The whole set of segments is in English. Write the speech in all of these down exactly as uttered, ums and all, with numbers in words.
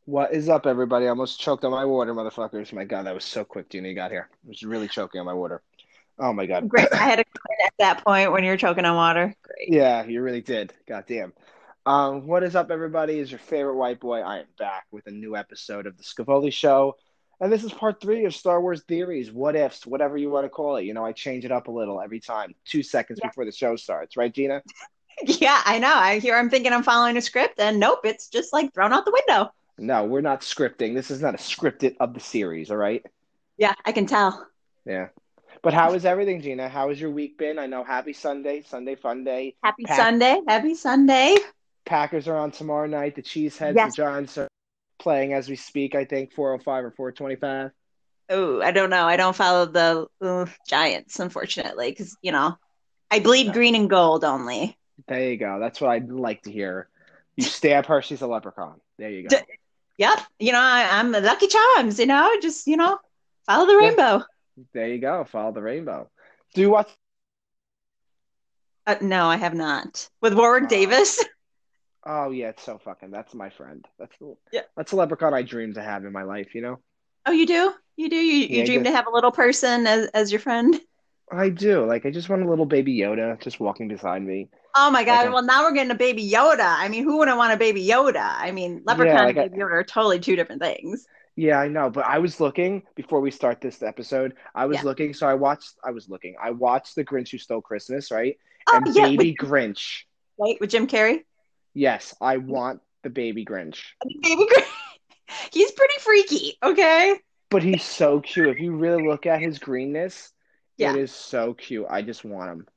What is up, everybody? I almost choked on my water, motherfuckers. My God, that was so quick, Gina. You got here. I was really choking on my water. Oh my God. Great. I had a comment at that point when you're choking on water. Great. Yeah, you really did. God damn. Um, what is up, everybody? Is your favorite white boy? I am back with a new episode of the Scavoli Show. And this is part three of Star Wars theories, what ifs, whatever you want to call it. You know, I change it up a little every time, two seconds Yeah. before the show starts, right, Gina? Yeah, I know. I hear I'm thinking I'm following a script and nope, it's just like thrown out the window. No, we're not scripting. This is not a scripted of the series, all right? Yeah, I can tell. Yeah. But how is everything, Gina? How has your week been? I know happy Sunday, Sunday fun day. Happy Pack Sunday. Happy Sunday. Packers are on tomorrow night. The Cheeseheads, the Yes. Giants are playing as we speak, I think, four oh five or four twenty-five. Oh, I don't know. I don't follow the uh, Giants, unfortunately, because, you know, I bleed No. green and gold only. There you go. That's what I'd like to hear. You stab her, she's a leprechaun. There you D go. Yep. You know, I, I'm a Lucky Charms, you know, just, you know, follow the Yeah, rainbow. there you go. Follow the rainbow. Do you watch? Uh, no, I have not. With Warwick Uh, Davis. oh, yeah, it's so fucking. That's my friend. That's the, Yeah. that's the leprechaun I dream to have in my life, you know? Oh, you do? You do? You, you Yeah, I dream do. to have a little person as, as your friend? I do. Like, I just want a little baby Yoda just walking beside me. Oh my Like, God. a, Well, now we're getting a baby Yoda. I mean, who wouldn't want a baby Yoda? I mean, yeah, Leprechaun and like a, Baby Yoda are totally two different things. Yeah, I know, but I was looking before we start this episode. I was Yeah. looking, so I watched. I was looking. I watched The Grinch Who Stole Christmas, right? Oh, And yeah. With, Baby Grinch. right, with Jim Carrey. Yes, I want the Baby Grinch, Baby Gr- He's pretty freaky. Okay. but he's so cute. If you really look at his greenness, it Yeah. is so cute. I just want him.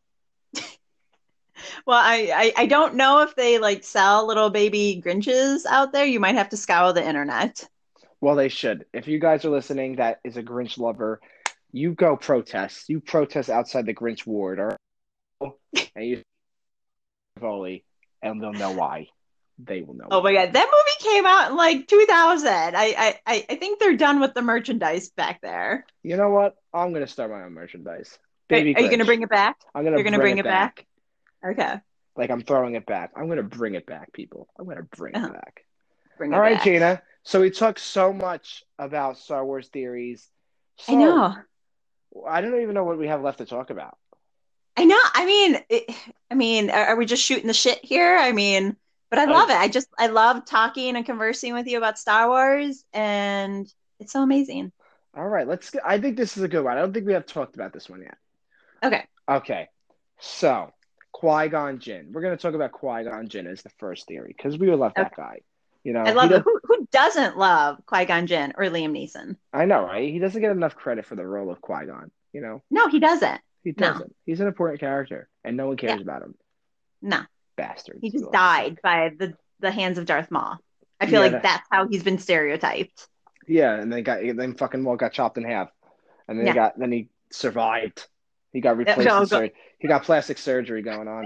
Well, I, I, I don't know if they like sell little baby Grinches out there. You might have to scour the internet. Well, they should. If you guys are listening, that is a Grinch lover, you go protest. You protest outside the Grinch ward, or and you volley, and they'll know why. They will know Oh my why. God. That movie came out in like two thousand. I, I, I think they're done with the merchandise back there. You know what? I'm gonna start my own merchandise. Are, Baby are you going to Grinch. bring it back? I'm gonna You're going to bring bring it it back? back. Okay. Like I'm throwing it back. I'm gonna bring it back, people. I'm gonna bring it Uh-huh. back. Bring All it right, back. Gina. So we talked so much about Star Wars theories. I So know. I don't even know what we have left to talk about. I know. I mean, it, I mean, are, are we just shooting the shit here? I mean, but I Uh, love it. I just, I love talking and conversing with you about Star Wars, and it's so amazing. all right, let's get, I think this is a good one. I don't think we have talked about this one yet. Okay. Okay. So Qui-Gon Jinn. We're gonna talk about Qui-Gon Jinn as the first theory because we would love that Okay. guy. You I know, he love it. does Who, who doesn't love Qui-Gon Jinn or Liam Neeson? I know, right? He doesn't get enough credit for the role of Qui-Gon, you know? No, he doesn't. He No. doesn't. He's an important character, and no one Yeah. cares about him. No. He Bastards. They just all died suck. by the the hands of Darth Maul. I feel Yeah, like that, that's how he's been stereotyped. yeah, and they got then fucking Walt got chopped in half, and then he Yeah. got then he survived. He got replaced in Oh, surgery. He got plastic surgery going on.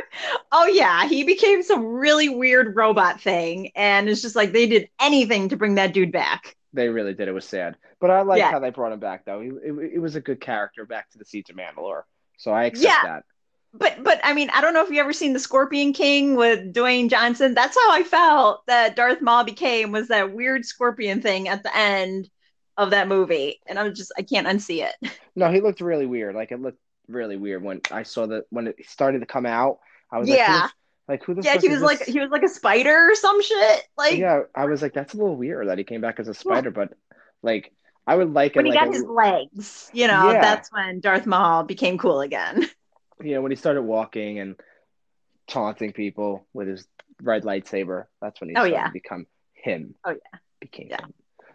oh yeah, he became some really weird robot thing, and it's just like they did anything to bring that dude back. They really did. It was sad, but I liked Yeah, how they brought him back though. He it, it was a good character back to the seats of Mandalore, so I accept yeah, that. but but I mean, I don't know if you ever seen the Scorpion King with Dwayne Johnson. That's how I felt that Darth Maul became was that weird scorpion thing at the end of that movie, and I was just I can't unsee it. No, he looked really weird. Like it looked really weird when I saw that when it started to come out. I was like, who the Yeah, f- like who the yeah, fuck he is was like this? he was like a spider or some shit. Like, Yeah, I was like, that's a little weird that he came back as a yeah. spider, but like, I would like it When he like got his a legs, you know, yeah, that's when Darth Maul became cool again. yeah. When he started walking and taunting people with his red lightsaber, that's when he Oh started to yeah, become him, oh yeah, became yeah, him.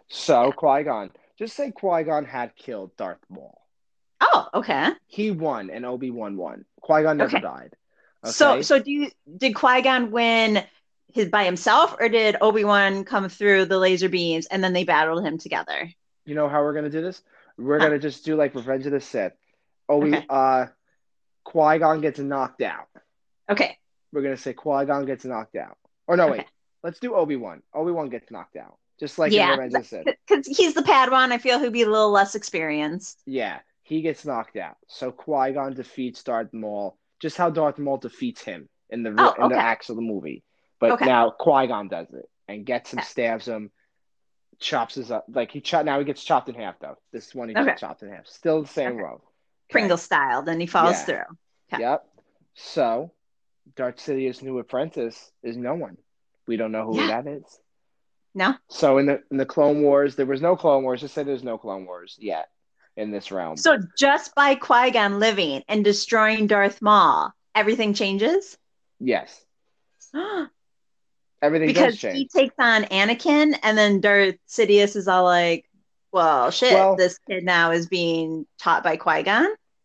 So yeah. Qui Gon, just say Qui Gon had killed Darth Maul. Oh, okay. He won, and Obi Wan won. Qui Gon never Okay. died. So, Okay, so do you did Qui-Gon win his by himself, or did Obi-Wan come through the laser beams and then they battled him together? you know how we're gonna do this? We're Huh. gonna just do like Revenge of the Sith. Obi, Okay. uh, Qui Gon gets knocked out. Okay. We're gonna say Qui Gon gets knocked out. Or no, Okay. wait. Let's do Obi Wan. Obi Wan gets knocked out, just like in Yeah, Revenge of the Sith. because he's the Padawan. I feel he'd be a little less experienced. Yeah, he gets knocked out. So Qui Gon defeats Darth Maul, just how Darth Maul defeats him in the real Oh, in the okay. acts of the movie. But Okay. now Qui Gon does it and gets him, Okay. stabs him. chops his up like he chop now he gets chopped in half though. This one he Okay. chopped in half. Still the same Okay. row. Okay. Pringle style. Then he falls Yeah. through. Okay. Yep. So Darth Sidious' new apprentice is no one. We don't know who Yeah. that is. No. So in the in the Clone Wars, there was no Clone Wars. Just say there's no Clone Wars yet in this realm. So just by Qui-Gon living and destroying Darth Maul, everything changes? Yes. Everything Because does change. he takes on Anakin, and then Darth Sidious is all like, well, shit, Well, this kid now is being taught by Qui-Gon?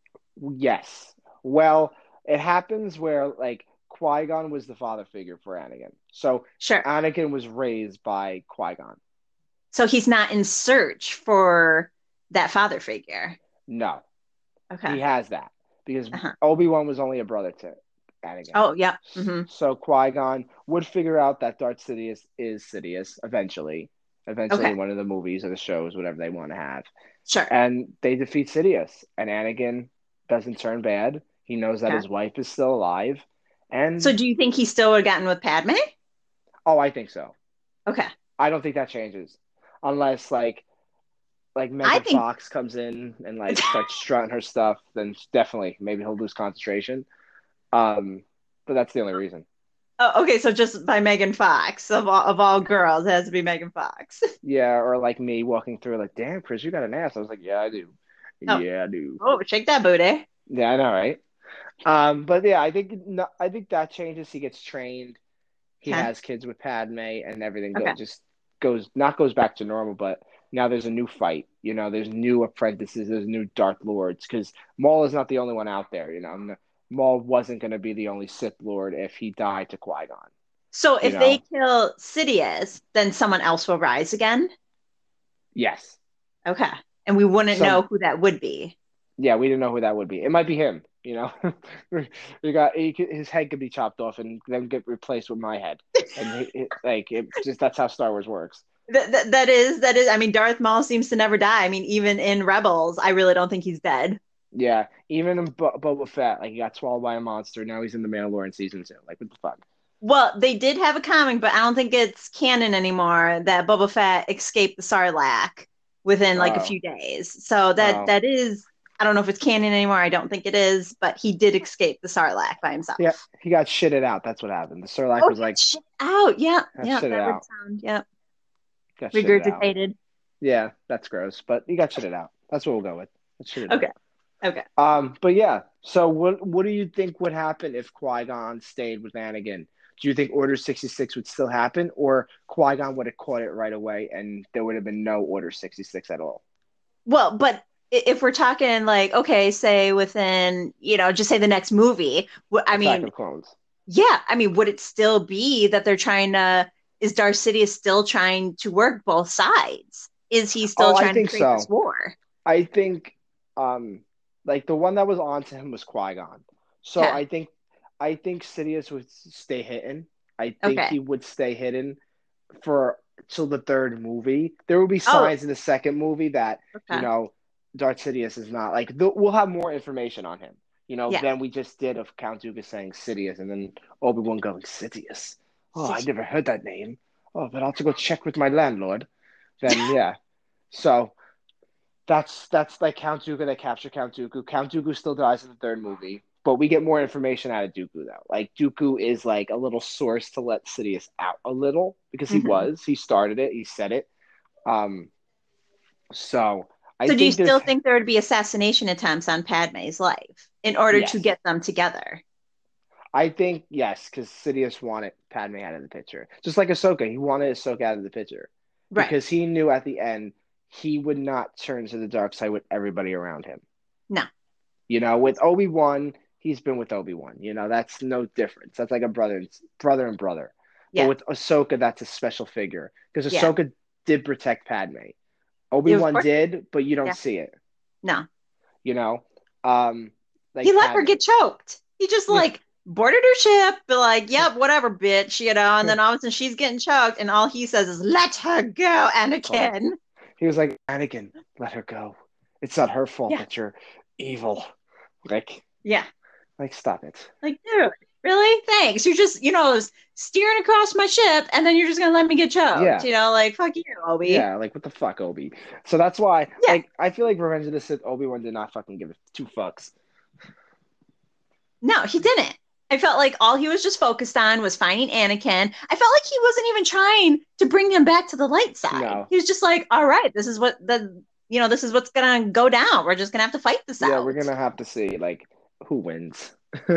Yes. Well, it happens where like Qui-Gon was the father figure for Anakin. So Sure. Anakin was raised by Qui-Gon. So he's not in search for that father figure. No. Okay. He has that because Uh-huh. Obi-Wan was only a brother to Anakin. Oh, yeah. Mm-hmm. So Qui-Gon would figure out that Darth Sidious is Sidious eventually. Eventually Okay. in one of the movies or the shows, whatever they want to have. Sure. And they defeat Sidious. And Anakin doesn't turn bad. He knows that Okay. his wife is still alive. And So do you think he still would have gotten with Padme? oh, I think so. Okay. I don't think that changes. Unless like like Megan I think- Fox comes in and like starts strutting her stuff, then definitely maybe he'll lose concentration. Um, but that's the only reason. Oh, okay, so just by Megan Fox of all of all girls, it has to be Megan Fox. Yeah, or like me walking through like, damn, Chris, you got an ass. I was like, yeah, I do. Oh. Yeah, I do. Oh, shake that booty. Yeah, I know, right? Um, but yeah, I think no, I think that changes. He gets trained. He Okay. has kids with Padme, and everything go, Okay. just goes not goes back to normal. But now there's a new fight. You know, there's new apprentices. There's new Darth Lords because Maul is not the only one out there. You know, Maul wasn't going to be the only Sith Lord if he died to Qui-Gon. So You if know? they kill Sidious, then someone else will rise again? Yes. Okay. And we wouldn't Some- know who that would be. Yeah, we didn't know who that would be. It might be him. You know, we got he could, his head could be chopped off and then get replaced with my head, and he, it, like it just that's how Star Wars works. That, that, that is, that is, I mean, Darth Maul seems to never die. I mean, even in Rebels, I really don't think he's dead. Yeah, even in Bo- Boba Fett, like he got swallowed by a monster. Now he's in the Mandalorian season two. Like what the fuck? Well, they did have a comic, but I don't think it's canon anymore that Boba Fett escaped the Sarlacc within like Oh. a few days. So that Oh. that is, I don't know if it's canon anymore. I don't think it is, but he did escape the Sarlacc by himself. Yeah, he got shitted out. That's what happened. The Sarlacc Oh, was like shit out. Yeah, Got yeah, shitted that would out. sound, yeah, got shitted out. regurgitated. Yeah, that's gross, but he got shitted out. That's what we'll go with. Let's shit it Okay. out. Okay. Um, but yeah. So what what do you think would happen if Qui-Gon stayed with Anakin? Do you think Order sixty-six would still happen, or Qui-Gon would have caught it right away and there would have been no Order sixty-six at all? Well, but i- if we're talking like, okay, say within, you know, just say the next movie, wh- I Attack mean, of Clones. yeah, I mean, would it still be that they're trying to, is Darth Sidious still trying to work both sides? Is he still Oh, I trying think to create so. this war? I think, um, like the one that was on to him was Qui-Gon. So Okay. I think, I think Sidious would stay hidden. I think Okay. he would stay hidden for till the third movie. There will be Oh. signs in the second movie that Okay. you know Darth Sidious is not like th- we'll have more information on him. You know, Yeah. than we just did of Count Dooku saying Sidious and then Obi-Wan going Sidious. Oh, I Sidious. never heard that name. Oh, but I'll have to go check with my landlord. Then yeah, so. That's that's like Count Dooku. They capture Count Dooku. Count Dooku still dies in the third movie, but we get more information out of Dooku though. Like Dooku is like a little source to let Sidious out a little because he Mhm. was he started it. He said it. Um. So I So think do you there's- still think there would be assassination attempts on Padme's life in order to Yes. get them together? I think yes, because Sidious wanted Padme out of the picture, just like Ahsoka. He wanted Ahsoka out of the picture Right. because he knew at the end he would not turn to the dark side with everybody around him. No. You know, with Obi-Wan, he's been with Obi-Wan. You know, that's no difference. That's like a brother and brother and brother. Yeah. But with Ahsoka, that's a special figure because Yeah. Ahsoka did protect Padme. Obi-Wan course. did, but you don't Yeah. see it. No. You know, um, like He let her Padme. get choked. He just Yeah. like boarded her ship, be like, yep, whatever, bitch, you know, and then all of a sudden she's getting choked, and all he says is, let her go, Anakin. He was like, Anakin, let her go. It's not her fault Yeah. that you're evil. Like, Yeah. like stop it. Like, dude, Really? Thanks. You're just, you know, steering across my ship, and then you're just gonna let me get choked. Yeah. You know, like fuck you, Obi. Yeah, like what the fuck, Obi? So that's why, Yeah. like, I feel like Revenge of the Sith, Obi-Wan did not fucking give a two fucks. No, he didn't. I felt like all he was just focused on was finding Anakin. I felt like he wasn't even trying to bring him back to the light side. No. He was just like, all right, this is what the, you know, this is what's gonna go down. We're just gonna have to fight this Yeah, we're out. gonna have to see, like, who wins.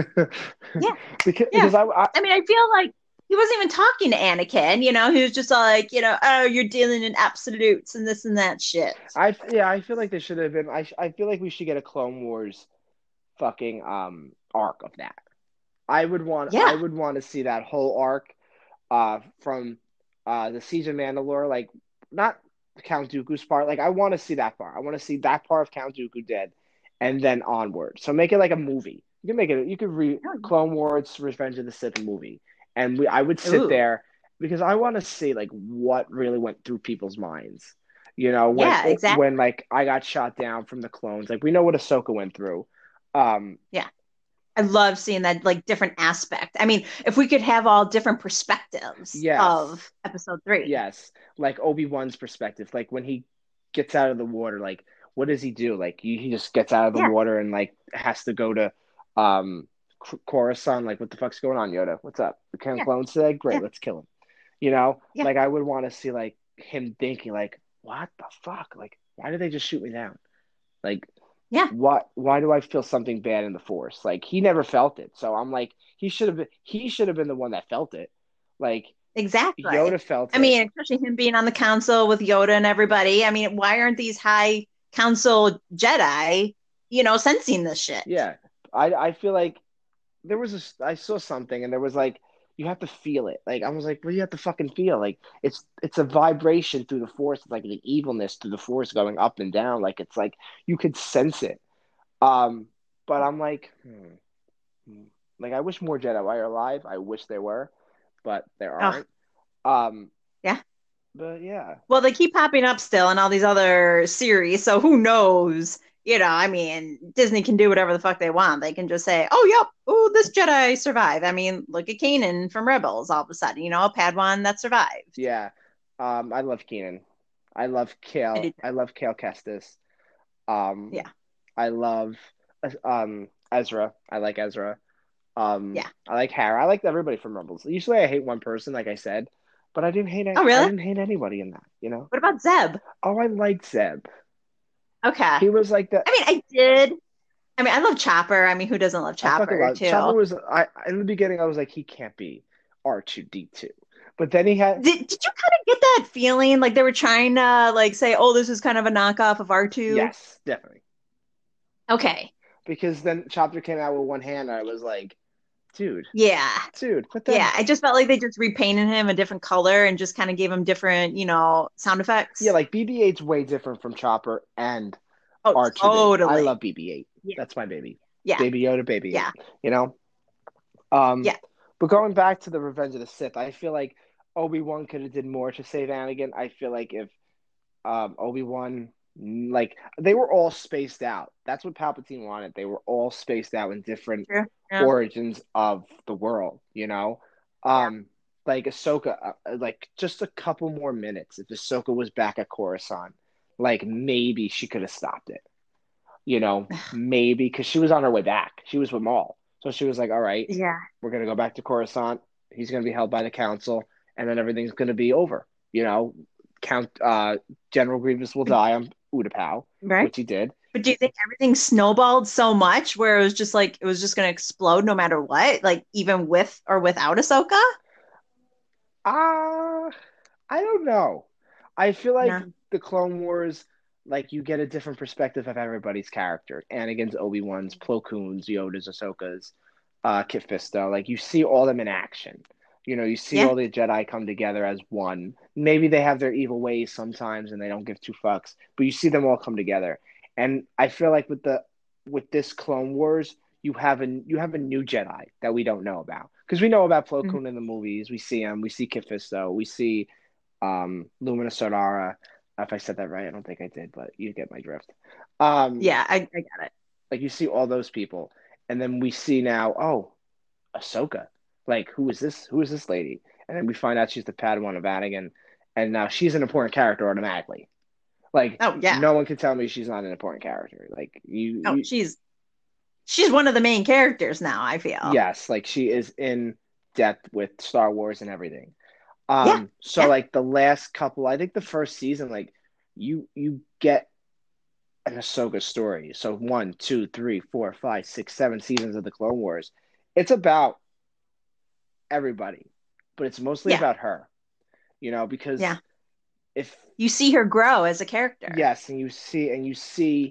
Yeah. because Yeah. because I, I I mean, I feel like he wasn't even talking to Anakin, you know, he was just like, you know, oh, you're dealing in absolutes and this and that shit. I yeah, I feel like they should have been. I I feel like we should get a Clone Wars fucking um arc of that. I would want I Yeah. would want to see that whole arc uh from uh the Siege of Mandalore, like not Count Dooku's part. Like I want to see that part. I want to see that part of Count Dooku dead, and then onward. So make it like a movie. You can make it. You could read Clone Wars, Revenge of the Sith movie, and we I would sit Ooh. there because I want to see like what really went through people's minds. You know, when Yeah, exactly. when like I got shot down from the clones. Like we know what Ahsoka went through. Um, Yeah. I love seeing that like different aspect. I mean, if we could have all different perspectives yes, of episode three. yes, like Obi-Wan's perspective, like when he gets out of the water, like what does he do? Like he, he just gets out of the Yeah. water and like has to go to um Coruscant. Like what the fuck's going on, Yoda? What's up? The Karen Yeah. clones today? Yeah. Great, let's kill him. You know, Yeah. like I would want to see like him thinking like, what the fuck? Like why did they just shoot me down? Like Yeah. what why do I feel something bad in the force? Like he never felt it. So I'm like he should have been he should have been the one that felt it. Like Exactly. Yoda felt I it. mean, especially him being on the council with Yoda and everybody. I mean, why aren't these high council Jedi, you know, sensing this shit? Yeah. I I feel like there was a I saw something and there was like you have to feel it. Like I was like, what do you have to fucking feel? Like it's it's a vibration through the force. It's like the evilness through the force going up and down. Like it's like you could sense it. Um, but I'm like, hmm, hmm. Like I wish more Jedi were alive. I wish there were, but there Oh, aren't. Um, yeah. but yeah, Well, they keep popping up still in all these other series, so who knows? You know, I mean, Disney can do whatever the fuck they want. They can just say, "Oh, yep, oh, this Jedi survived." I mean, look at Kanan from Rebels. All of a sudden, you know, a Padawan that survived. yeah. Um, I love Keenan. I love I Kale. do. I love Kale Kestis. Um, Yeah, I love um Ezra. I like Ezra. Um, yeah. I like Hera. I like everybody from Rebels. Usually, I hate one person, like I said, but I didn't hate. Oh, I really? didn't hate anybody in that. You know. What about Zeb? Oh, I liked Zeb. Okay. He was like the. I mean, I did. I mean, I love Chopper. I mean, who doesn't love I fucking Chopper love too? Chopper. Was I in the beginning? I was like, he can't be R two D two, but then he had Did, did you kind of get that feeling like they were trying to like say, "Oh, this is kind of a knockoff of R two"? yes, definitely. Okay. Because then Chopper came out with one hand, and I was like, dude, Yeah. dude, put that. Yeah, I just felt like they just repainted him a different color and just kind of gave him different, you know, sound Yeah, effects. like B B eight's way different from Chopper and Oh, R two D. I totally. love B B eight. Yeah, That's my baby. yeah, Baby Yoda, baby eight. yeah, You know? Um, yeah. but going back to the Revenge of the Sith, I feel like Obi-Wan could have did more to save Anakin. I feel like if um, Obi-Wan, like, they were all spaced out. That's what Palpatine wanted. They were all spaced out in different True. Yeah, origins of the world, you know? yeah. Um, like Ahsoka, uh, like just a couple more minutes. If Ahsoka was back at Coruscant, like maybe she could have stopped it, you know? Maybe because she was on her way back. She was with Maul. So she was like, all right, Yeah. we're going to go back to Coruscant. He's going to be held by the council, and then everything's going to be over. You know, Count uh, General Grievous will But, die on Utapau, right. which he did. But do you think everything snowballed so much where it was just like it was just going to explode no matter what, like even with or without Ahsoka? Uh, I don't know. I feel like No. the Clone Wars, like you get a different perspective of everybody's character. Anakin's, Obi-Wan's, Plo Koon's, Yoda's, Ahsoka's, uh, Kit Fisto. Like you see all them in action. You know, you see Yeah. all the Jedi come together as one. Maybe they have their evil ways sometimes and they don't give two fucks, but you see them all come together. And I feel like with the with this Clone Wars, you have a you have a new Jedi that we don't know about because we know about Plo Mhm. Koon in the movies. We see him. We see Kit Fisto. We see um, Lumina Sonara. If I said that right, I don't think I did, but you get my drift. Um, Yeah, I, I got it. like you see all those people, and then we see now, oh, Ahsoka. Like, who is this? Who is this lady? And then we find out she's the Padawan of Anakin, and now she's an important character automatically. Like, Oh yeah. no one can tell me she's not an important character. Like, you, Oh, you she's she's one of the main characters now, I feel. yes, like she is in depth with Star Wars and everything. Yeah. Um, so Yeah. like the last couple, I think the first season, like you you get an Ahsoka story. So one, two, three, four, five, six, seven seasons of the Clone Wars. It's about everybody, but it's mostly Yeah. about her. You know, because Yeah. if You see her grow as a character. yes, and you see and you see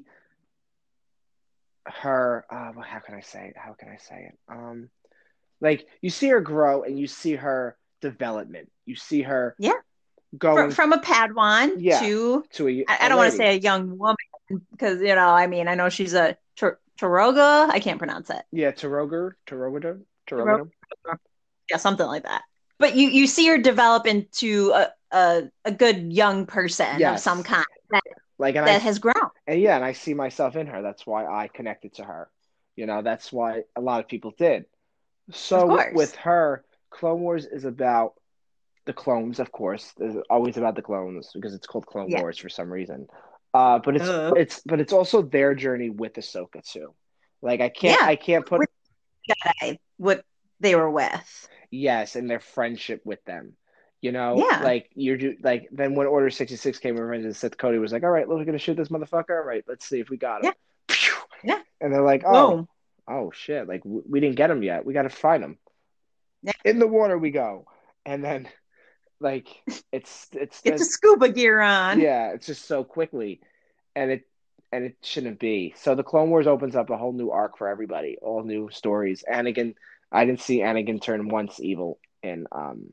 her. Uh, well, how can I say it? How can I say it? Um, like you see her grow and you see her development. You see her Yeah. going From, from a Padawan yeah to to a, I, I a don't want to lady. say a young woman because you know, I mean, I know she's a Tar- Taroga. I can't pronounce it. Yeah, Taroger, Tarogada, Taroga. Tarogada. Yeah, something like that. But you you see her develop into a a, a good young person of Yes. some kind that, Like and that I has grown. and yeah, and I see myself in her. That's why I connected to her. You know, that's why a lot of people did. Of So with, course. with her, Clone Wars is about the clones, of course. It's always about the clones because it's called Clone Yeah. Wars for some reason. Uh, but it's Uh, it's but it's also their journey with Ahsoka too. Like I can't yeah. I can't put With Jedi, what they were with. yes, and their friendship with them. You know, Yeah. like you're do like then when Order sixty-six came, Revenge of the Sith, Cody was like, "All right, look, we're gonna shoot this motherfucker. All right, let's see if we got him." Yeah. Yeah. And they're like, "Oh, Boom. oh shit! Like w- we didn't get him yet. We got to find him." Yeah. In the water we go, and then like it's it's Get the the scuba gear on. yeah, it's just so quickly, and it and it shouldn't be. So the Clone Wars opens up a whole new arc for everybody, all new stories. Anakin, I didn't see Anakin turn once evil in um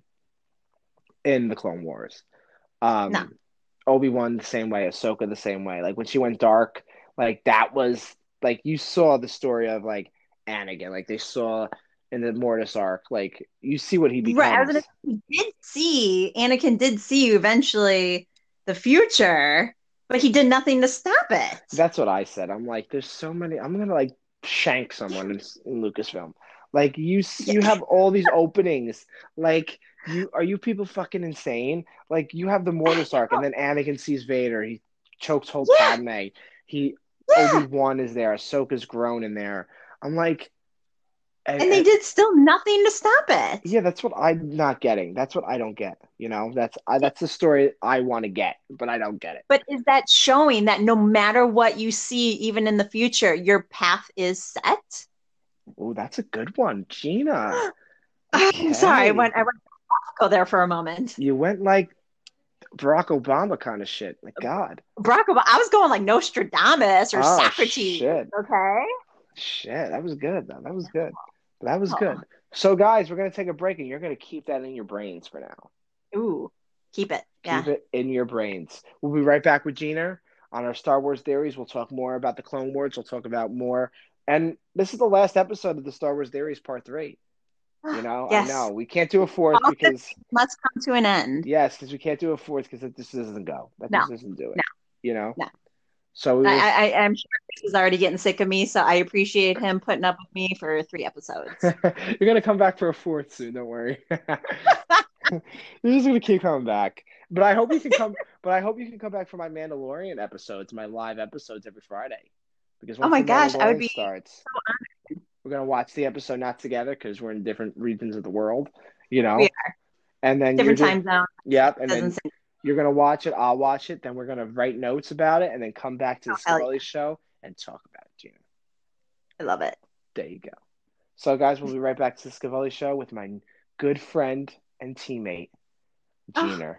in the Clone Wars. Um, No. Obi-Wan the same way, Ahsoka the same way. Like when she went dark, like that was like you saw the story of like Anakin. Like they saw in the Mortis arc, like you see what he Right. I was becomes. gonna, he did see Anakin did see eventually the future, but he did nothing to stop it. That's what I said. I'm like, there's so many. I'm gonna like shank someone in, in Lucasfilm. Like you, you have all these openings. Like you, are you people fucking insane? Like you have the Mortis arc, and then Anakin sees Vader. He chokes whole Yeah. Padme. He Yeah. Obi-Wan is there. Ahsoka's grown in there. I'm like, and, And they and- did still nothing to stop it. yeah, that's what I'm not getting. That's what I don't get. You know, that's I, that's the story I want to get, but I don't get it. But is that showing that no matter what you see, even in the future, your path is set? Oh, that's a good one, Gina. I'm sorry, I Okay. went I went go there for a moment. You went like Barack Obama kind of shit. Like God. Barack Obama, I was going like Nostradamus or Oh, Socrates. shit. Okay. Shit, that was good. Though. That was good. That was Oh. good. So, guys, we're gonna take a break, and you're gonna keep that in your brains for now. Ooh, keep it. Yeah. Keep it in your brains. We'll be right back with Gina on our Star Wars theories. We'll talk more about the Clone Wars. We'll talk about more. And this is the last episode of the Star Wars theories, part three. You know, Yes. I know we can't do a fourth All because Let's come to an end. yes, because we can't do a fourth because it just doesn't go. That No. just doesn't do it. No. You know. No. So we will, I, I, I'm sure Chris is already getting sick of me, so I appreciate him putting up with me for three episodes. you're gonna come back for a fourth soon. Don't worry. You're just gonna keep coming back. But I hope you can come. But I hope you can come back for my Mandalorian episodes, my live episodes every Friday. Because once Oh my the gosh, I would Mandalorian be starts, we're gonna watch the episode not together because we're in different regions of the world. You know. We are. And then Different you're time just, zone. Yep. And then Doesn't seem- you're gonna watch it. I'll watch it. Then we're gonna write notes about it, and then come back to the Oh, hell Scully show and talk about it, Gina. I love it. There you go. So, guys, we'll be right back to the Scavelli Show with my good friend and teammate, Gina.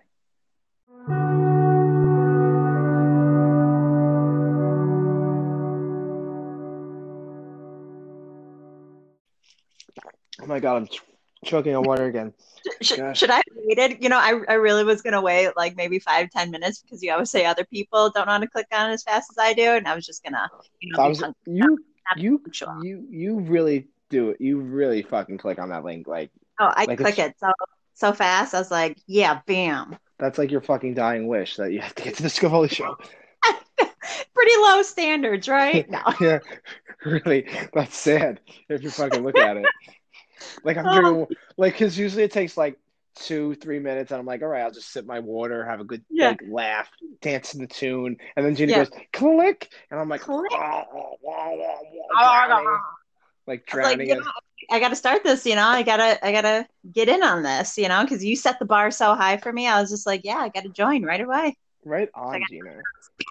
Oh my God, I'm ch- choking on water again. Should, Gosh. should I have waited? You know, I, I really was going to wait like maybe five, ten minutes because you always say other people don't want to click on as fast as I do. And I was just going to, you know, I be was, tongue- you, not you, punctual. you, you really do it. You really fucking click on that link. Like, Oh, I like click it's- it so so fast. I was like, yeah, bam. that's like your fucking dying wish that you have to get to the Scavelli Show. Pretty low standards, right? No. Yeah, really, that's sad if you fucking look at it. Like I'm Oh, drinking, like because usually it takes like two, three minutes, and I'm like, all right, I'll just sip my water, have a good yeah, like laugh, dance to the tune, and then Gina yeah. goes click, and I'm like, Click. drowning, like I was like, drowning you in know, I got to start this. You know, I gotta, I gotta get in on this. You know, because you set the bar so high for me. I was just like, yeah, I got to join right away. right So I on, got, Gina.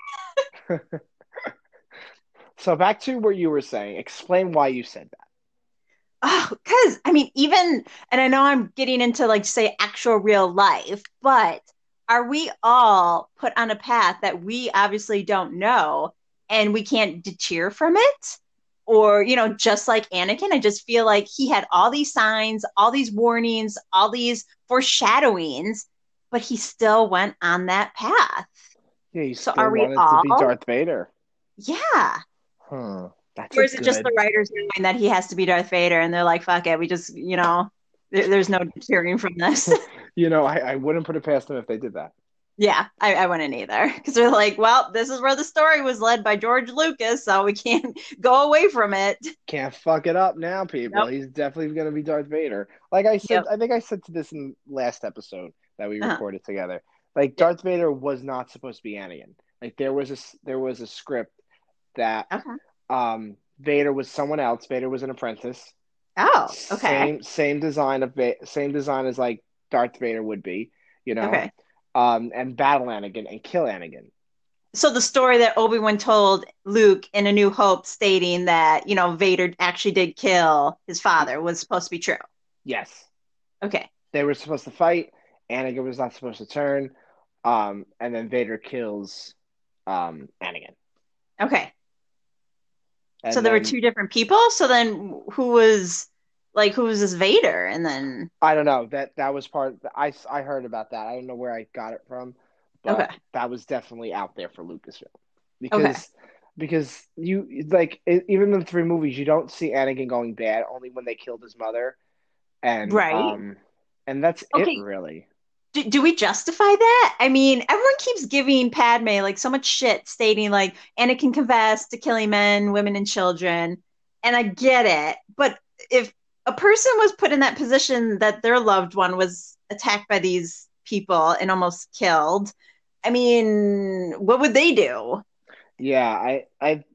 So back to what you were saying. Explain why you said that. oh, because I mean, even, and I know I'm getting into like say actual real life, but are we all put on a path that we obviously don't know, and we can't deter from it? Or, you know, just like Anakin, I just feel like he had all these signs, all these warnings, all these foreshadowings, but he still went on that path. Yeah, you So still are we wanted to be all? Darth Vader. Yeah. Hmm. That's Or a is it just the good. writers knowing that he has to be Darth Vader and they're like, fuck it, we just, you know, there, there's no deterring from this. You know, I, I wouldn't put it past them if they did that. Yeah, I, I wouldn't either. Because they're like, well, this is where the story was led by George Lucas, so we can't go away from it. Can't fuck it up now, people. Nope. He's definitely going to be Darth Vader. Like I said, Yep. I think I said to this in last episode that we Uh-huh. recorded together. Like Yep. Darth Vader was not supposed to be Anakin. Like there was a there was a script that Okay. um Vader was someone else. Vader was an apprentice. Oh, okay. Same same design of same design as like Darth Vader would be, you know. Okay. Um and battle Anakin and kill Anakin. So the story that Obi-Wan told Luke in A New Hope stating that, you know, Vader actually did kill his father was supposed to be true. Yes. Okay. They were supposed to fight. Anakin was not supposed to turn. Um, and then Vader kills um, Anakin. Okay. So And there were then two different people. So then who was like who was this Vader? And then I don't know that that was part. I I heard about that. I don't know where I got it from, okay. but that was definitely out there for Lucasfilm Okay. because because you like it, even in the three movies you don't see Anakin going bad only when they killed his mother and Right. um and that's it Okay. really. Do, do we justify that? I mean, everyone keeps giving Padme like so much shit, stating like Anakin confessed to killing men, women, and children, and I get it. But if a person was put in that position that their loved one was attacked by these people and almost killed, I mean, what would they do? Yeah, I I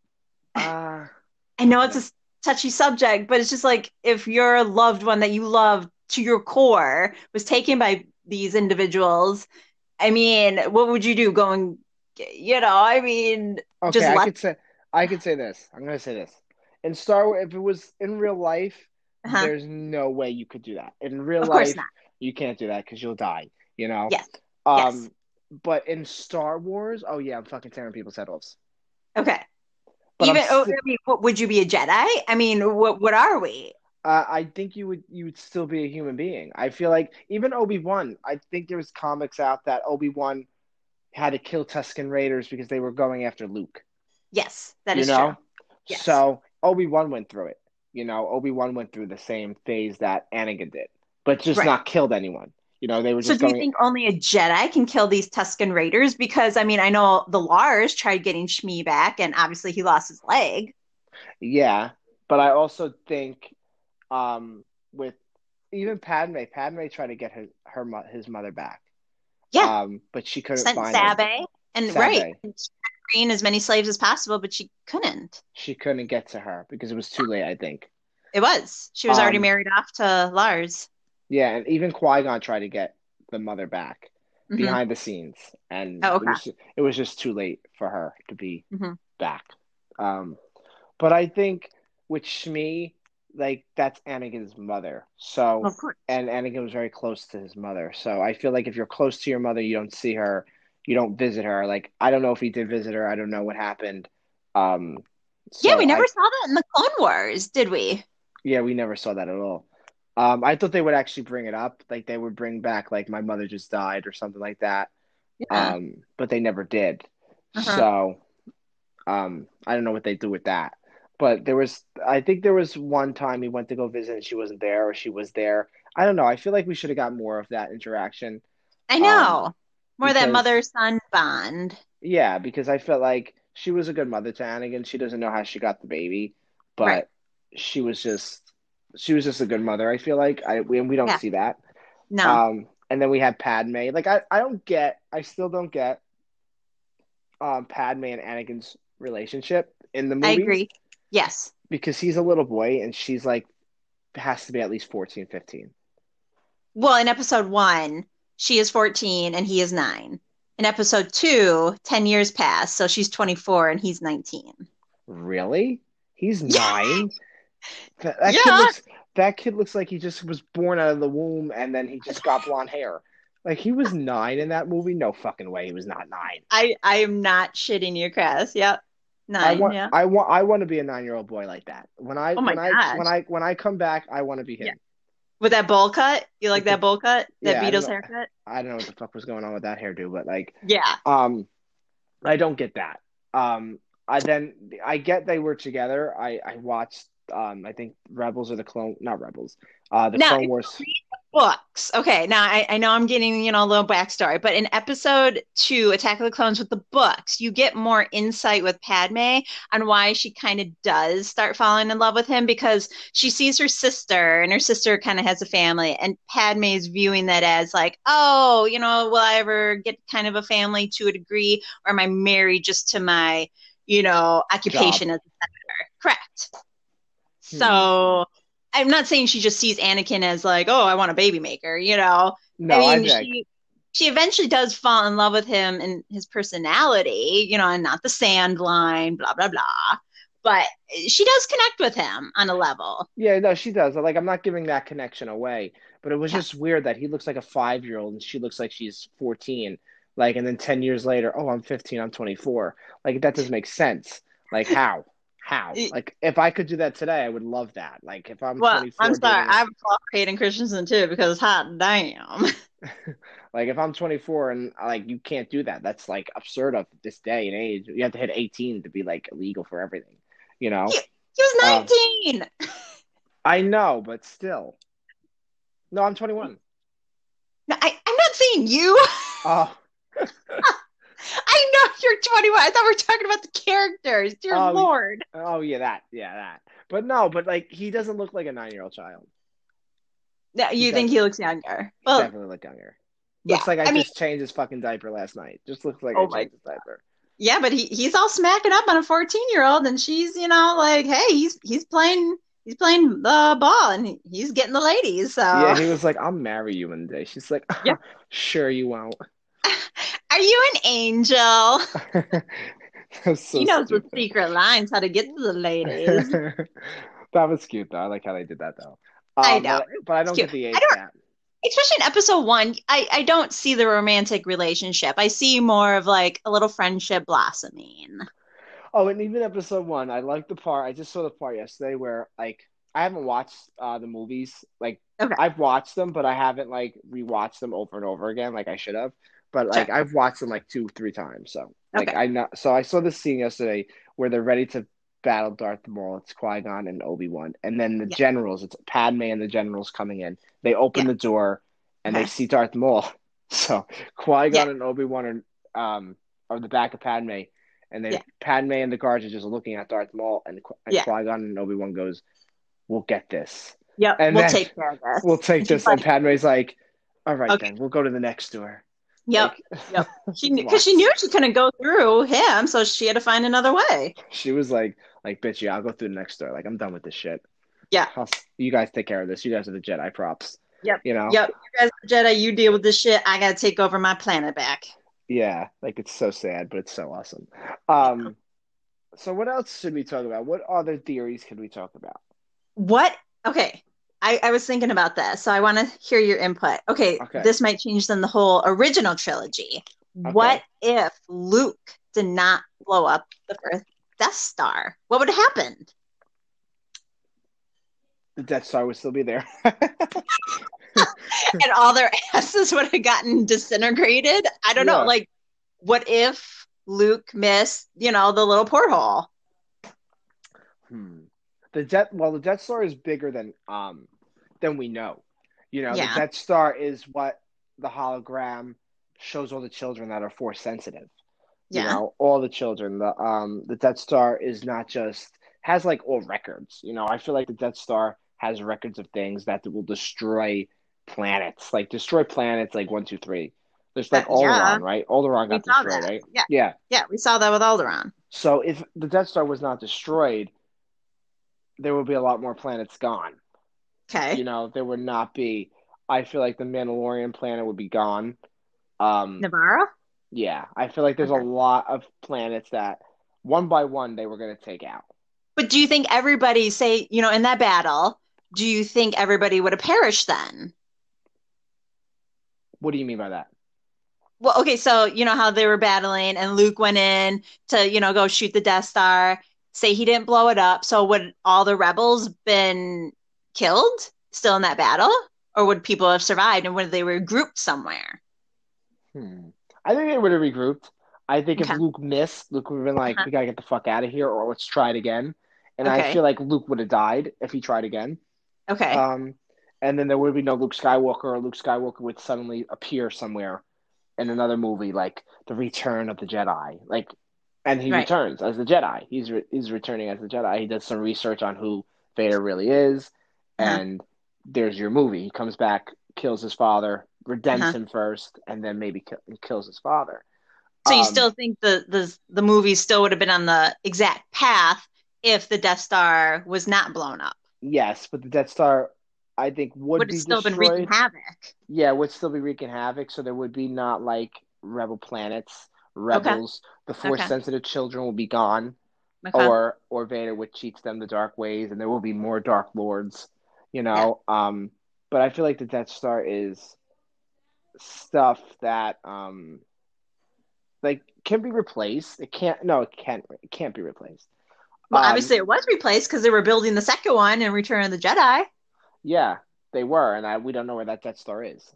uh I how know can it's I a touchy subject, but it's just like if your loved one that you love to your core was taken by these individuals, I mean, what would you do? Go and, you know, I mean, Okay, just I let. could say I could say this. I'm gonna say this. In Star Wars, if it was in real life, Huh? there's no way you could do that. In real Of course life, not. you can't do that because you'll die, you know? Yes. Yes. Um, but in Star Wars, oh yeah, I'm fucking tearing people's head off. Okay. But I'm Even, oh, still I mean, what, would you be a Jedi? I mean, what what are we? uh, I think you would you would still be a human being. I feel like even Obi-Wan, I think there was comics out that Obi-Wan had to kill Tusken Raiders because they were going after Luke. Yes, that You is true. know? Yes. So Obi-Wan went through it. You know, Obi-Wan went through the same phase that Anakin did, but just Right. not killed anyone. You know, they were So just do you going, think only a Jedi can kill these Tusken Raiders? Because I mean, I know the Lars tried getting Shmi back, and obviously he lost his leg. yeah. But I also think um, with even Padme, Padme tried to get his her his mother back, Yeah, um, but she couldn't sent find her. Sabe, and right, Sabe, freeing as many slaves as possible, but she couldn't. she couldn't get to her because it was too late, I think. It was. She was already Um, married off to Lars. yeah, and even Qui-Gon tried to get the mother back Hmm. behind the scenes, and Oh, it okay. was it was just too late for her to be Hmm. back. Um, but I think with Shmi, like that's Anakin's mother. So, Of course. and Anakin was very close to his mother. So I feel like if you're close to your mother, you don't see her, you don't visit her. Like I don't know if he did visit her. I don't know what happened. Um, Yeah, so we never I saw that in the Clone Wars, did we? yeah, we never saw that at all. Um, I thought they would actually bring it up, like they would bring back like my mother just died or something like that. Yeah. Um, but they never did. Uh-huh. So Um, I don't know what they do with that. But there was, I think there was one time he went to go visit and she wasn't there or she was there. I don't know. I feel like we should have got more of that interaction. I Um, know. More that because mother-son bond. yeah, because I felt like she was a good mother to Anakin. She doesn't know how she got the baby, Right. but she was just she was just a good mother. I feel like I we we don't Yeah. see that. No, Um, and then we have Padme. Like I I don't get. I still don't get um Padme and Anakin's relationship in the I movies agree. Yes. because he's a little boy and she's like has to be at least fourteen, fifteen. Well, in episode one, she is fourteen and he is nine. In episode two, ten years pass, so she's twenty-four and he's nineteen. Really? He's Yeah. nine? That, that kid Yeah. looks that kid looks like he just was born out of the womb and then he just got blonde hair. Like he was nine in that movie? No fucking way he was not nine. I I am not shitting you, Chris. Yep. I Nine, want yeah. I want I want to be a nine year old boy like that. When I Oh my when I when gosh. I when I come back, I want to be Yeah. him. With that bowl cut? You like With the that bowl cut? That yeah, I don't Beatles know haircut? I don't know what the fuck was going on with that hairdo, but like Yeah. um I don't get that. Um I then I get they were together. I I watched um I think Rebels or the Clone not Rebels. Uh the Now, Clone Wars. books. Okay, now I, I know I'm getting, you know, a little backstory, but in episode two, Attack of the Clones with the books, you get more insight with Padme on why she kind of does start falling in love with him because she sees her sister and her sister kind of has a family, and Padme is viewing that as like, oh, you know, will I ever get kind of a family to a degree, or am I married just to my, you know, Job. occupation as a senator? Correct. Hmm. So I'm not saying she just sees Anakin as like, oh, I want a baby maker, you know. I No, I mean, beg. she she eventually does fall in love with him and his personality, you know, and not the sand line, blah blah blah. But she does connect with him on a level. Yeah, no, she does. Like, I'm not giving that connection away, but it was Yeah. just weird that he looks like a five year old and she looks like she's fourteen. Like, and then ten years later, oh, I'm fifteen, I'm twenty-four. Like, that doesn't make sense. Like, how? How? Like, if I could do that today, I would love that. Like, if I'm Well, I'm twenty-four sorry. dating a, I would call Hayden Christensen too because hot damn. like, if I'm twenty-four and like you can't do that, that's like absurd of this day and age. You have to hit eighteen to be like illegal for everything, you know? He, he was Um, nineteen. I know, but still. No, I'm twenty-one. No, I, I'm not saying you. Oh. I know you're twenty-one. I thought we were talking about the characters. Dear Oh, Lord. oh yeah, that, yeah, that. But no, but like he doesn't look like a nine-year-old child. No, He you does. think he looks younger? He Well, definitely look younger. yeah. Looks like I I mean, just changed his fucking diaper last night. Just looks like I oh my, changed his diaper. yeah, but he he's all smacking up on a fourteen year old, and she's, you know, like, hey, he's he's playing he's playing the ball, and he, he's getting the ladies. Yeah, So, he was like, "I'll marry you one day." She's like, yeah. "Sure, you won't." Are you an angel? That's so He knows the stupid. secret lines, how to get to the ladies. That was cute though. I like how they did that though. I Um, know. but but I It's don't cute. get the I age don't, gap. especially in episode one, I, I don't see the romantic relationship. I see more of like a little friendship blossoming. Oh, and even episode one, I like the part. I just saw the part yesterday where like I haven't watched uh, the movies. Like Okay, I've watched them, but I haven't like rewatched them over and over again like I should have. But sure. like I've watched them like two, three times. So like Okay. I know. So I saw this scene yesterday where they're ready to battle Darth Maul. It's Qui Gon and Obi Wan, and then the Yeah. generals. It's Padme and the generals coming in. They open Yeah. the door and they Okay. see Darth Maul. So Qui Yeah. Gon and Obi Wan are um are the back of Padme. And they Yeah. Padme and the guards are just looking at Darth Maul, and, and Yeah. Qui Gon and Obi Wan goes, "We'll get this, Yep. and We'll then take care of this. we'll take And she's this." like, And Padme's like, "All right, okay. then we'll go to the next door." Yep. Like, Yep. She because she knew she couldn't go through him, so she had to find another way. she was like, "Like, bitch, yeah, I'll go through the next door. Like, I'm done with this shit. Yeah. I'll, you guys take care of this. You guys are the Jedi props. Yep. You know? Yep. You guys are Jedi, you deal with this shit. I gotta take over my planet back. Yeah. Like, it's so sad, but it's so awesome. Um. So what else should we talk about? What other theories could we talk about? What? Okay. I, I was thinking about this, so I want to hear your input. Okay, Okay. this might change then the whole original trilogy. What Okay. if Luke did not blow up the first Death Star? What would have happened? The Death Star would still be there. And all their asses would have gotten disintegrated? I don't Yeah. know. Like, what if Luke missed, you know, the little porthole? Hmm. The Death well, the Death Star is bigger than um than we know. You know, Yeah. the Death Star is what the hologram shows all the children that are force sensitive. You Yeah. know, all the children. The um the Death Star is not just has like all records. You know, I feel like the Death Star has records of things that will destroy planets, like destroy planets, like one, two, three. There's Uh, like yeah, Alderaan, right? Alderaan we got saw destroyed, that. right? Yeah, Yeah. yeah, we saw that with Alderaan. So if the Death Star was not destroyed, there would be a lot more planets gone. You Okay. know, there would not be. I feel like the Mandalorian planet would be gone. Um, Navarro? yeah, I feel like there's a Okay. lot of planets that one by one they were going to take out. But do you think everybody, say, you know, in that battle, do you think everybody would have perished then? What do you mean by that? Well, okay, so you know how they were battling and Luke went in to, you know, go shoot the Death Star. Say he didn't blow it up. So would all the rebels been killed still in that battle? Or would people have survived and would they were grouped somewhere? Hmm. I think they would have regrouped. I think if Okay. Luke missed, Luke would have been like, Uh-huh. "We gotta get the fuck out of here," or "Let's try it again." And I Okay. feel like Luke would have died if he tried again. Okay. Um, and then there would be no Luke Skywalker, or Luke Skywalker would suddenly appear somewhere in another movie, like The Return of the Jedi. Like, and he Right. returns as the Jedi. He's re- he's returning as the Jedi. He does some research on who Vader really is, Uh-huh. and there's your movie. He comes back, kills his father, redeems Uh-huh. him first, and then maybe kill- kills his father. So you Um, still think the the the movie still would have been on the exact path if the Death Star was not blown up? yes, but the Death Star, I think, would Would have be still been wreaking destroyed. havoc. Yeah, would still be wreaking havoc. So there would be not like rebel planets, Okay. rebels. The force Okay. sensitive children will be gone, Okay. or or Vader would teach them the dark ways, and there will be more Dark Lords. You Yeah. know, um, but I feel like the Death Star is stuff that um like can be replaced. It can't. No, it can't. It can't be replaced. Well, Um, obviously it was replaced because they were building the second one in Return of the Jedi. yeah, they were, and I we don't know where that Death Star is.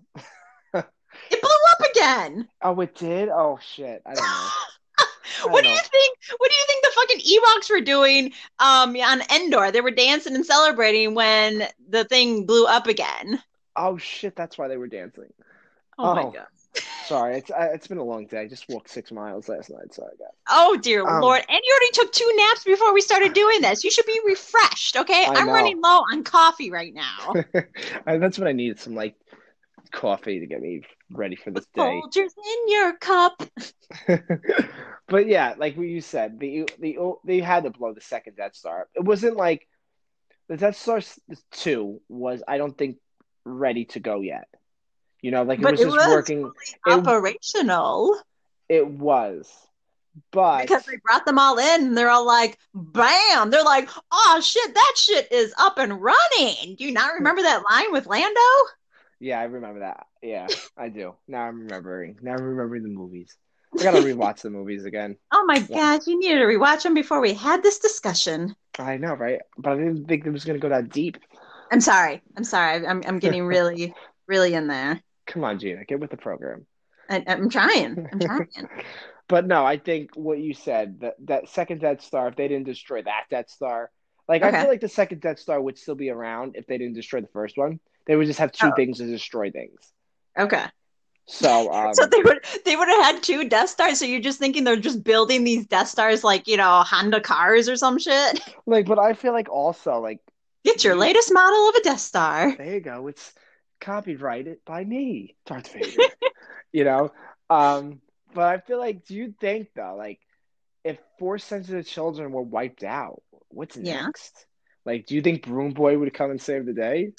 It blew up again. Oh, it did. Oh shit, I don't know. I What don't do you know. think? What do you think the fucking Ewoks were doing um on Endor? They were dancing and celebrating when the thing blew up again. Oh shit, that's why they were dancing. Oh my Oh, god. sorry. It's I, it's been a long day. I just walked six miles last night. Sorry, guys. Oh dear Um, Lord. And you already took two naps before we started doing this. You should be refreshed, okay? I I'm know. running low on coffee right now. I, that's what I need. Some like coffee to get me ready for The this day. Folgers in your cup. But yeah, like what you said, the the they had to blow the second Death Star. It wasn't like the Death Star two was. I don't think ready to go yet. You know, like it But was it just was working. fully It operational it was, but because they brought them all in and they're all like, bam. They're like, oh shit, that shit is up and running. Do you not remember that line with Lando? yeah, I remember that. Yeah, I do. Now I'm remembering. Now I'm remembering the movies. I gotta rewatch the movies again. Oh my Wow. God, you needed to rewatch them before we had this discussion. I know, right? But I didn't think it was gonna go that deep. I'm sorry. I'm sorry. I'm I'm getting really, really in there. Come on, Gina, get with the program. I, I'm trying. I'm trying. But no, I think what you said, that that second Death Star, if they didn't destroy that Death Star, like I Okay. feel like the second Death Star would still be around if they didn't destroy the first one. They would just have two Oh, things to destroy things. okay. So, So um, they would they would have had two Death Stars. So you're just thinking they're just building these Death Stars like, you know, Honda cars or some shit? like, but I feel like also like Get your you, latest model of a Death Star. there you go. It's copyrighted by me, Darth Vader. You know, um, but I feel like, do you think though, like if force sensitive children were wiped out, what's Yeah. next? Like, do you think Broom Boy would come and save the day?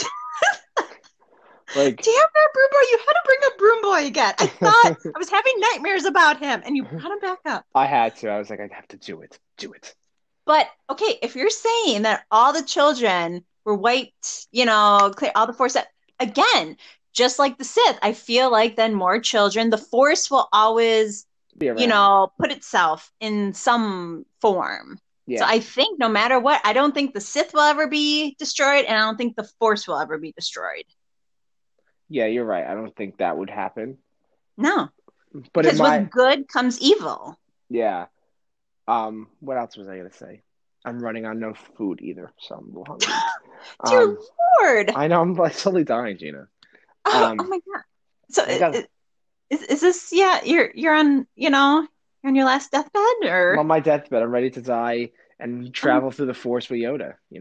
Like, Damn that Broom Boy. You had to bring up Broom Boy again. I thought I was having nightmares about him and you brought him back up. I had to. I was like, I'd have to do it. Do it. But okay, if you're saying that all the children were wiped, you know, clear all the force that again, just like the Sith, I feel like then more children, the force will always, Be you around. know, put itself in some form. So Yeah. I think no matter what, I don't think the Sith will ever be destroyed, and I don't think the Force will ever be destroyed. Yeah, you're right. I don't think that would happen. No, But it because with might. good comes evil. Yeah. Um, what else was I gonna say? I'm running on no food either, so I'm a little hungry. Dear Um, Lord. I know I'm like totally dying, Gina. Oh, oh Um, my God. So I got is, is this, yeah, you're you're on, you know, you're on your last deathbed I'm or on my deathbed. I'm ready to die and oh, travel through the force with Yoda, you know?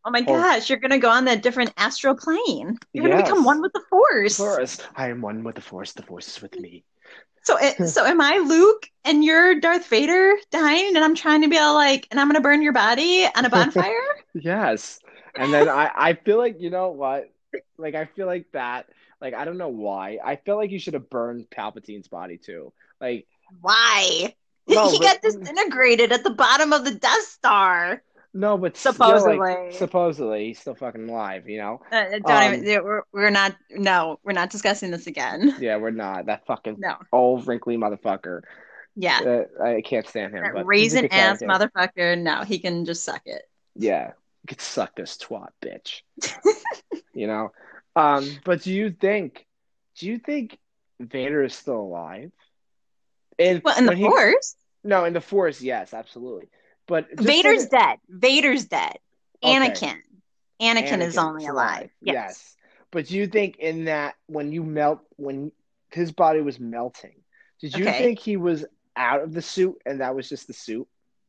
Oh my Or gosh, you're gonna go on that different astral plane. You're gonna become one yes, with the Force. Force. I am one with the Force. The Force is with me. So, it, so am I Luke and you're Darth Vader dying, and I'm trying to be all like, and I'm gonna burn your body on a bonfire? Yes. And then I I feel like you know what? Like I feel like that. Like I don't know why. I feel like you should have burned Palpatine's body too. Like Why? no, He but got disintegrated at the bottom of the Death Star, no, but still, like supposedly. supposedly he's still fucking alive. You know. Uh, don't even. Um. Yeah, We're, we're not. No, we're not discussing this again. Yeah, we're not that fucking No. old wrinkly motherfucker. Yeah, Uh, I can't stand him, that but he's a raisin good ass character. motherfucker. No, he can just suck it. Yeah, you could suck this twat, bitch. You know. Um. But do you think? Do you think Vader is still alive? And Well, in the when he Force, no, in the Force, yes, absolutely. But just say Vader's that dead. Vader's dead. okay, Anakin. Anakin is Anakin only is alive. alive, Yes. yes. But do you think in that when you melt when his body was melting, did you Okay. think he was out of the suit and that was just the suit?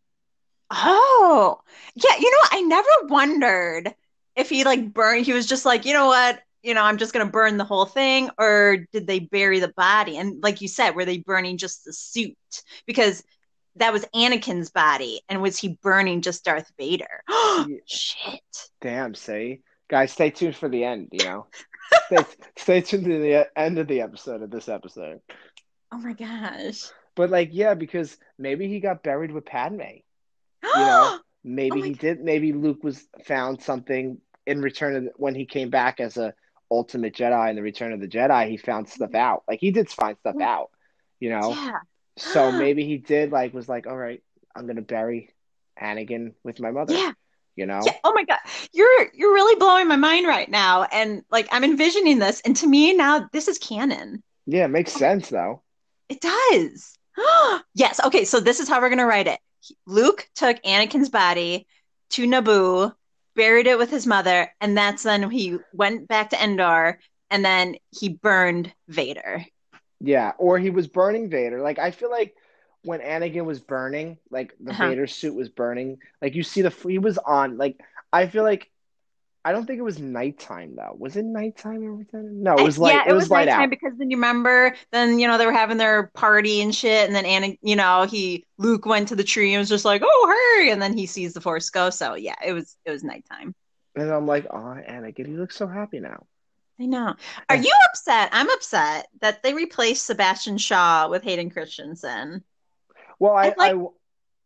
Oh, yeah. You know, I never wondered if he like burned, he was just like, you know what? You know, I'm just gonna burn the whole thing, or did they bury the body? And like you said, were they burning just the suit? Because that was Anakin's body, and was he burning just Darth Vader? Yeah, Shit. damn, see? Guys, stay tuned for the end, you know. Stay stay tuned to the end of the episode of this episode. Oh my gosh. But like, yeah, because maybe he got buried with Padme. You know, Oh maybe my he God. did. Maybe Luke was found something in Return of the, when he came back as a ultimate Jedi in the Return of the Jedi. He found stuff out. Like he did find stuff out. You know, Yeah. so maybe he did like was like, all right, I'm gonna bury Anakin with my mother. Yeah. You Yeah. know, Oh my God. You're you're really blowing my mind right now. And like I'm envisioning this. And to me now, this is canon. yeah, it makes Oh my, sense though. it does. Yes. Okay, so this is how we're gonna write it. Luke took Anakin's body to Naboo, buried it with his mother, and that's when he went back to Endor, and then he burned Vader. Yeah, or he was burning Vader. Like I feel like when Anakin was burning, like the Uh-huh. Vader suit was burning. Like you see the he was on. Like I feel like I don't think it was nighttime though. Was it nighttime every time? No, it I, was light. yeah, It it was was light nighttime out. because then you remember, then you know they were having their party and shit, and then Anna, you know, he Luke went to the tree and was just like, "Oh, hurry!" And then he sees the Force go. So yeah, it was it was nighttime. And I'm like, oh, Anakin, he looks so happy now. I know. Are Eh, you upset? I'm upset that they replaced Sebastian Shaw with Hayden Christensen. well, I I, like. I,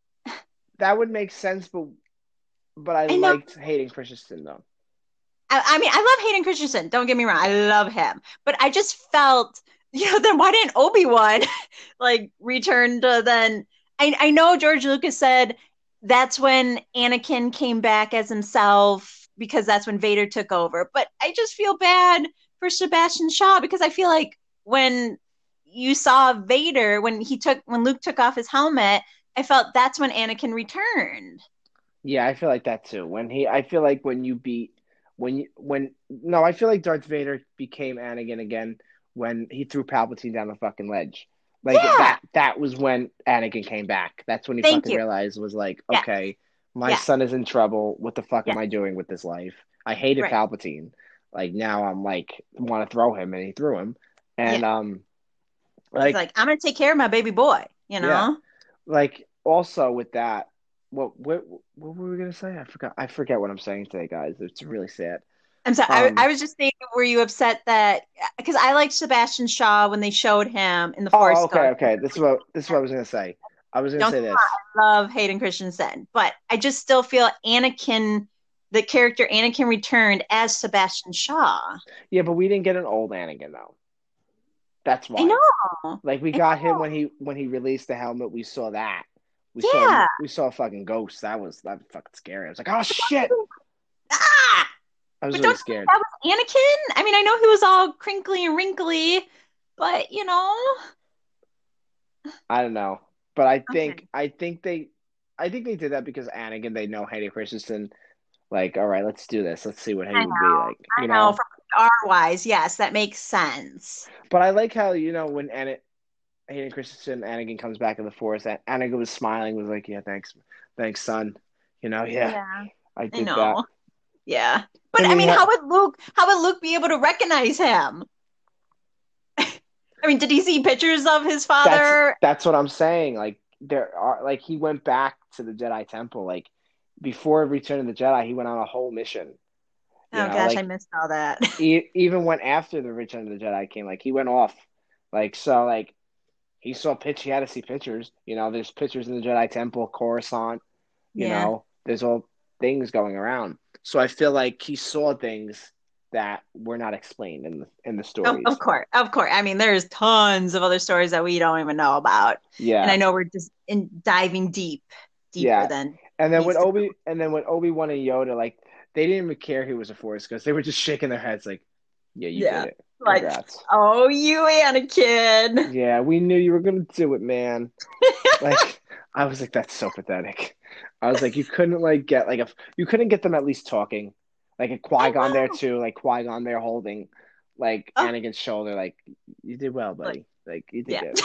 that would make sense, but but I I know. liked Hayden Christensen though. I, I mean, I love Hayden Christensen. Don't get me wrong. I love him, but I just felt, you know, then why didn't Obi Wan like return to then? I I know George Lucas said that's when Anakin came back as himself because that's when Vader took over. But I just feel bad for Sebastian Shaw because I feel like when you saw Vader when he took when Luke took off his helmet, I felt that's when Anakin returned. Yeah, I feel like that too. When he, I feel like when you beat, when you, when no, I feel like Darth Vader became Anakin again when he threw Palpatine down the fucking ledge. Like Yeah, that, that was when Anakin came back. That's when he thank fucking you. realized was like, Yes, okay, my yes, son is in trouble. What the fuck am yes. I doing with this life? I hated Right. Palpatine. Like now I'm like want to throw him, and he threw him. Yeah. And um, He's like like, I'm gonna take care of my baby boy, you yeah, know? like also with that, what what what were we gonna say? I forgot. I forget what I'm saying today, guys. It's really sad. I'm sorry. I, Um. I was just saying, were you upset that because I liked Sebastian Shaw when they showed him in the Oh, Force okay, Ghost. okay. This is what this is what I was gonna say. I was gonna Don't say get me this. wrong, I love Hayden Christensen, but I just still feel Anakin, the character Anakin returned as Sebastian Shaw. Yeah, but we didn't get an old Anakin though. That's I why. know. Like we I got him know. when he when he released the helmet. We saw that. We saw Yeah. we saw a fucking ghost. That was that was fucking scary. I was like, oh shit. Ah! I was But really don't you think scared. that was Anakin? I mean, I know he was all crinkly and wrinkly, but you know. I don't know, but I think Okay. I think they I think they did that because Anakin. They know Hayden Christensen. Like, all right, let's do this. Let's see what he I would be like. know. You I know. know. From P R wise, yes, that makes sense. But I like how you know when Ana- Hayden Christensen, Anakin comes back in the forest. And Anakin was smiling, was like, "Yeah, thanks, thanks, son. You know, yeah, Yeah, I I did that." know. Yeah. But And I he mean, ha- how would Luke how would Luke be able to recognize him? I mean, did he see pictures of his that's father? that's what I'm saying. Like there are like he went back to the Jedi Temple. Like before Return of the Jedi, he went on a whole mission. You Oh know, gosh, I like missed all that. e- even went after the Return of the Jedi came, like he went off. Like so, like he saw pitch. He had to see pictures. You know, there's pictures in the Jedi Temple, Coruscant. You Yeah. know, there's all things going around. So I feel like he saw things that were not explained in the in the Of, of stories. course, of course. I mean, there's tons of other stories that we don't even know about, and I Yeah, know we're just in diving deep, deeper yeah. than And then when needs to go. Obi and then when Obi Wan and Yoda, like they didn't even care he was a Force Ghost. They were just shaking their heads, like, "Yeah, you did Yeah, it. like, Congrats. oh, you Anakin. Yeah, we knew you were gonna do it, man." Like I was like, "That's so pathetic." I was like, "You couldn't like get like a you couldn't get them at least talking, like a I Qui Gon there know. too, like Qui Gon there holding like Oh, Anakin's shoulder, like you did well, like, buddy. Like you did yeah, good."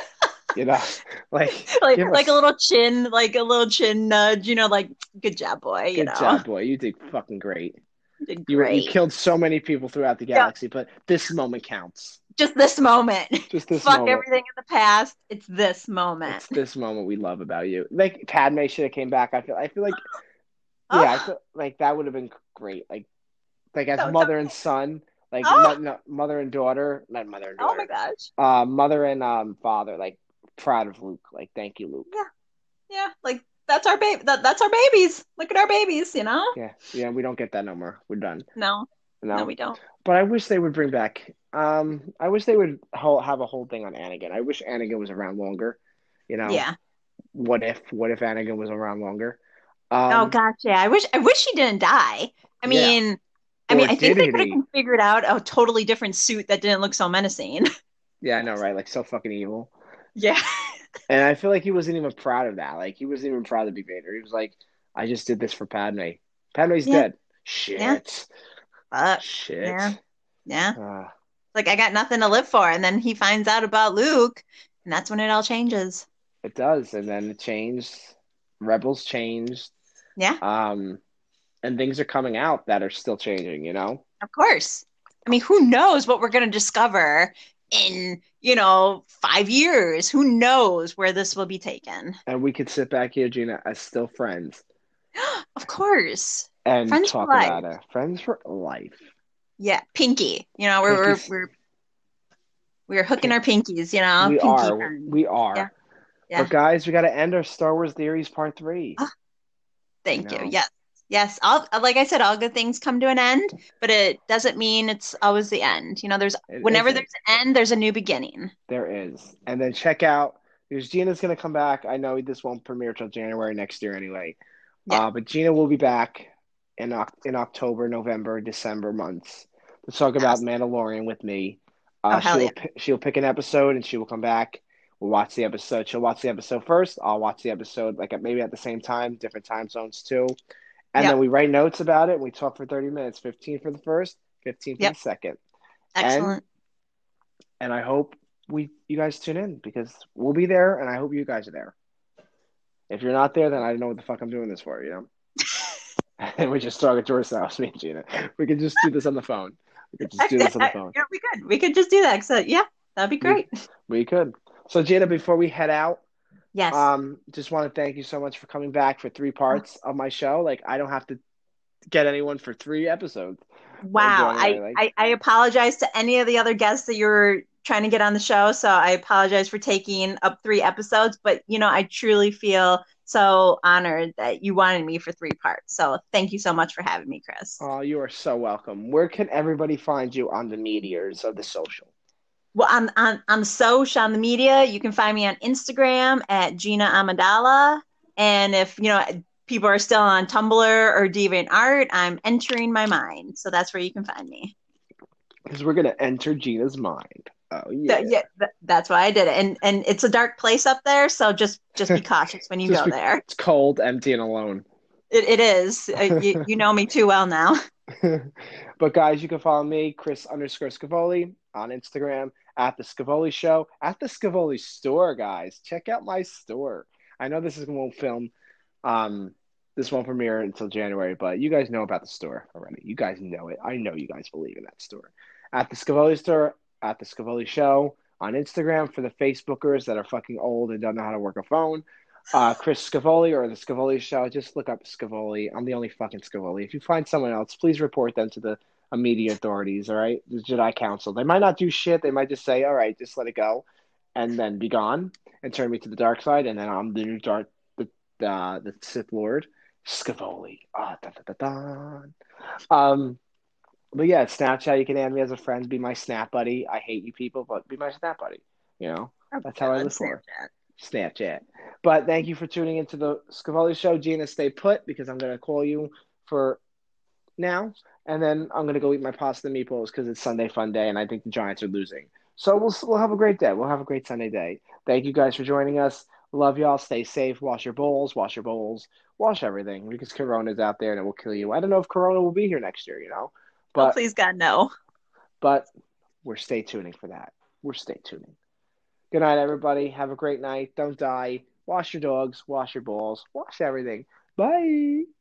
You know, like like give like a us little chin, like a little chin nudge. You know, like good job, boy. You good know, job, boy. You did fucking great. you did You were you great. killed so many people throughout the Yeah, galaxy, but this moment counts. just this moment. Just this Fuck moment. everything in the past. It's this moment. It's this moment we love about you. Like Padme should have came back. I feel I feel like yeah, I Oh, feel like that would have been great. Like like as don't, don't. mother and son, like Oh, mo- no, mother and daughter, not mother and oh my daughter, gosh. uh, mother and um father, like proud of Luke. Like thank you, Luke. Yeah, yeah. Like that's our baby. That, that's our babies. Look at our babies. You know. Yeah, yeah, we don't get that no more. We're done. No, no, No, we don't. but I wish they would bring back. Um, I wish they would whole, have a whole thing on Anakin. I wish Anakin was around longer. You know, Yeah. what if what if Anakin was around longer? Oh Um, gosh, yeah. I wish I wish he didn't die. I yeah, mean, I or mean, I did think they could he? have figured out a totally different suit that didn't look so menacing. Yeah, I know, right? Like so fucking evil. Yeah. And I feel like he wasn't even proud of that. Like he wasn't even proud to be Vader. He was like, I just did this for Padme. Padme's Yeah. dead. Yeah. Shit. But yeah. Shit. Yeah. Uh, Like I got nothing to live for. And then he finds out about Luke, and that's when it all changes. it does. And then it changed. Rebels changed. Yeah, Um, and things are coming out that are still changing, you know? of course. I mean, who knows what we're going to discover in, you know, five years? Who knows where this will be taken? And we could sit back here, Gina, as still friends Of course. and Friends for talk life. about it. Friends for life. Yeah, pinky. You know, we're we're Pinkies. we're we're hooking Pink. our pinkies, you know, We pinky are. friends. We Yeah, are. But yeah. guys, we got to end our Star Wars theories part three. Oh, You thank you. know, Yes. Yes. All like I said, all good things come to an end, but it doesn't mean it's always the end. You know, there's it whenever isn't. there's an end, there's a new beginning. There is. And then check out because Gina's going to come back. I know this won't premiere till January next year anyway. Yeah. Uh, but Gina will be back in in October, November, December months to talk about Yes. Mandalorian with me. Oh, Uh, hell yeah. she'll she'll pick an episode and she will come back. We'll watch the episode. She'll watch the episode first. I'll watch the episode like at, maybe at the same time, different time zones too. And then Yep. we write notes about it. And we talk for thirty minutes, fifteen for the first, fifteen for the Yep. second. And Excellent. and I hope we you guys tune in because we'll be there and I hope you guys are there. If you're not there, then I don't know what the fuck I'm doing this for, you know? And we just talk to ourselves, me and Gina. We could just do this on the phone. We could just do Actually, this on the I, phone. yeah, we could. We could just do that. So yeah, that'd be We great. we could. So Gina, before we head out, Yes. um, just want to thank you so much for coming back for three Oh, parts of my show. Like I don't have to get anyone for three episodes or wow. join I, anybody. Like I I apologize to any of the other guests that you were trying to get on the show. So I apologize for taking up three episodes, but you know, I truly feel so honored that you wanted me for three parts. So thank you so much for having me, Chris. oh, you are so welcome. Where can everybody find you on the meteors of the social? Well, on on on the social, on the media, you can find me on Instagram at Gina Amadala. And if you know people are still on Tumblr or DeviantArt, I'm entering my mind. So that's where you can find me. Because we're gonna enter Gina's mind. Oh yeah. That, yeah, that, that's why I did it. And and it's a dark place up there, so just just be cautious when you Just go be, there. it's cold, empty, and alone. It it is. Uh, you you know me too well now. But guys, you can follow me, Chris underscore Scavoli, on Instagram at the Scavoli Show, at the Scavoli Store, guys. Check out my store. I know this is won't film um This won't premiere until January, but you guys know about the store already. You guys know it. I know you guys believe in that store. At the Scavoli store, at the Scavoli Show on Instagram for the Facebookers that are fucking old and don't know how to work a phone. Uh, Chris Scavoli or the Scavoli Show. Just look up Scavoli. I'm the only fucking Scavoli. If you find someone else, please report them to the immediate authorities. All right, the Jedi Council. They might not do shit. They might just say, "All right, just let it go," and then be gone and turn me to the dark side, and then I'm the new dark, the uh, the Sith Lord. Scavoli. Ah, da, da, da, da. Um, but yeah, Snapchat, you can add me as a friend, be my Snap buddy. I hate you people, but be my Snap buddy. You know, Oh that's how I God, live for. Snapchat. Snapchat. But thank you for tuning into the Scavoli Show. Gina, stay put because I'm going to call you for now, and then I'm going to go eat my pasta and meatballs because it's Sunday fun day, and I think the Giants are losing. So we'll we'll have a great day. We'll have a great Sunday day. Thank you guys for joining us. Love y'all. Stay safe. Wash your bowls. Wash your bowls. Wash everything because Corona's out there and it will kill you. I don't know if Corona will be here next year, you know, Oh, but please God, no. but we're stay tuning for that. We're stay tuning. Good night, everybody. Have a great night. Don't die. Wash your dogs. Wash your balls. Wash everything. Bye.